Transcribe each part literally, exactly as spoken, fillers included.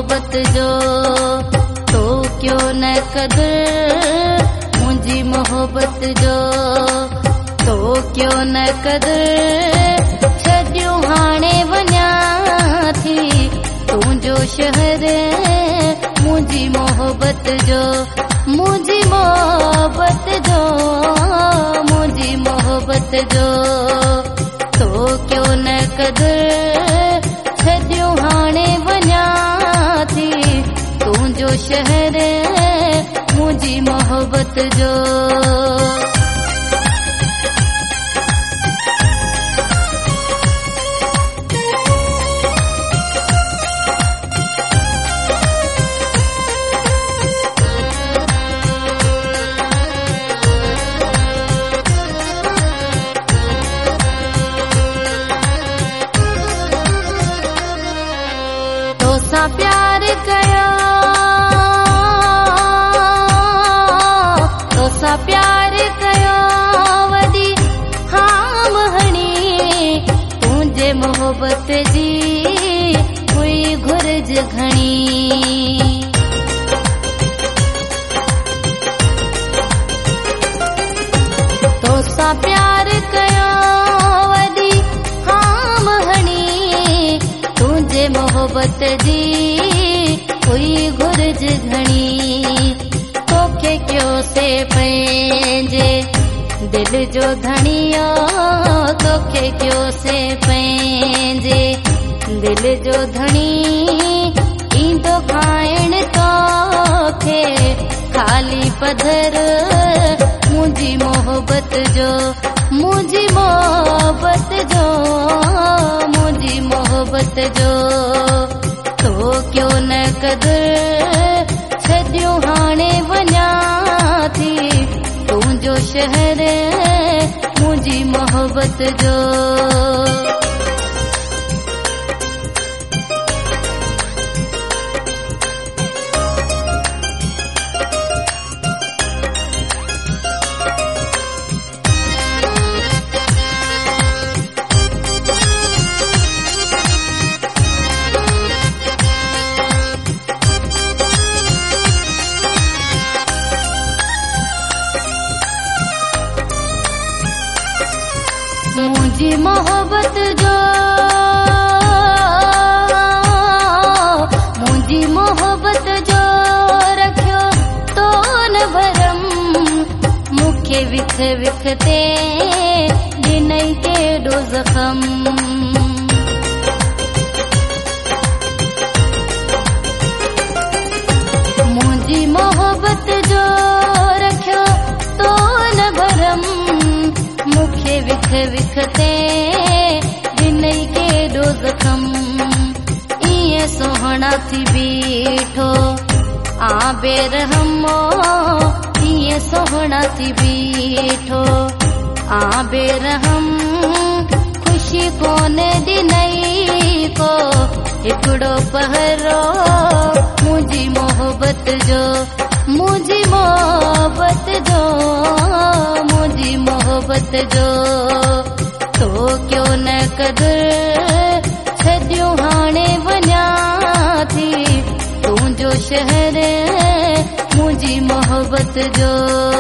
मोहब्बत जो तो क्यों न कदर मुझी मोहब्बत जो तो क्यों न कदर छड्यो हाणे वञा थी तुंहिंजो शहर मुझी मोहब्बत जो मुझी मोहब्बत जो मुझी मोहब्बत जो तो क्यों न कदर छड्यो हाणे वञा थी तुंहिंजो शहर मुझी मोहब्बत जो तोसां प्यार कयो तोसां प्यार कयो वॾी हाम हणी तुंहिंजे मोहब्बत जी हुई घुर्ज घणी तोसां प्यार कयो वॾी हाम हणी तुंहिंजे मोहब्बत जी हुई घुर्ज घणी तोखे कयो से पंहिंजे दिल जो धणियो तोखे कयो से पंहिंजे दिल जो धणी ईंदो खाइण तोखे खाली पधर मुंहिंजी मोहब्बत जो मुंहिंजी मोहब्बत जो मुंहिंजी मोहब्बत जो तो क्यों न कदर छड्यो हाणे वञा थी तुंहिंजो शहर मुंहिंजी मोहब्बत जो मुंहिंजी मोहब्बत जो मुंहिंजी मोहब्बत जो रखियो तो न भरम मूंखे विख विख ते ॾिनई केॾो ज़ख़म मुंहिंजी मोहब्बत जो रखियो तो न भरम मूंखे विख विख ते ॾिनई केॾो ज़ख़म ईअं सोहणा थी बीठो आ बेरहमो ईअं सोहणा थी बीठो आ बेरहम ख़ुशी कोन ॾिनई को हिकिड़ो पहरो मुंहिंजी मोहब्बत जो मुंहिंजी मोहब्बत जो मुंहिंजी मोहब्बत जो तो क्यों न कदर छड्यो हाणे वञा थी तुंहिंजो शहर मुंहिंजी मोहब्बत जो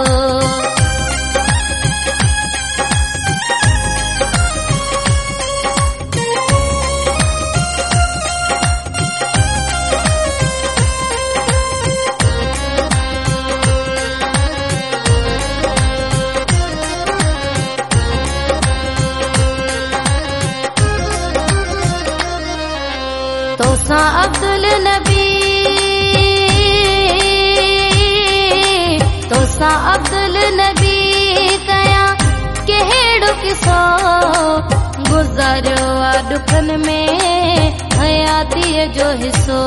तोसां अब्दुल नबी तोसां अब्दुल नबी कया कहिड़ो किसो गुज़ारियो आ ॾुखनि में हयातीअ जो हिसो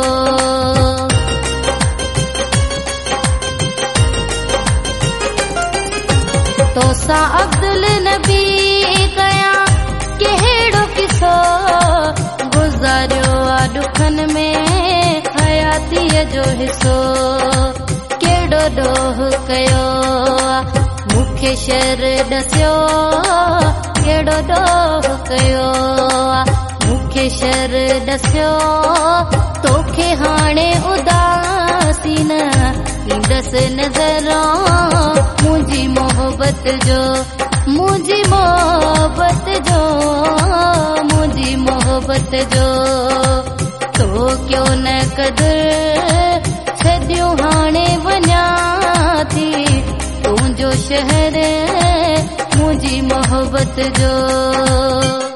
तोसां अब्दुल नबी कया कहिड़ो किसो गुज़ारियो आ ॾुखनि में हयातीअ जो हिसो कहिड़ो ॾोह कयो मूंखे शर ॾसियो कहिड़ो ॾोह कयो मूंखे शर ॾसियो तोखे हाणे उदासी न ईंदसि नज़रां मुंहिंजी मोहबत जो मुंहिंजी मोहबत जो मुंहिंजी मोहबत जो तो क्यों न कदर छॾियो हाणे वञा थी तुंहिंजो शहर मुंहिंजी मोहबत जो।